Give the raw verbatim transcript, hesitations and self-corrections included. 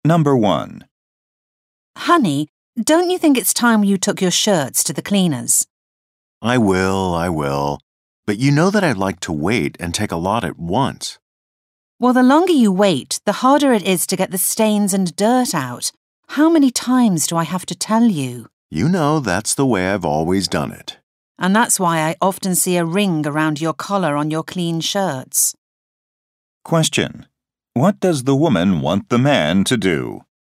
Number one. Honey, don't you think it's time you took your shirts to the cleaners? I will, I will. But you know that I'd like to wait and take a lot at once. Well, the longer you wait, the harder it is to get the stains and dirt out. How many times do I have to tell you? You know that's the way I've always done it. And that's why I often see a ring around your collar on your clean shirts. Question. What does the woman want the man to do?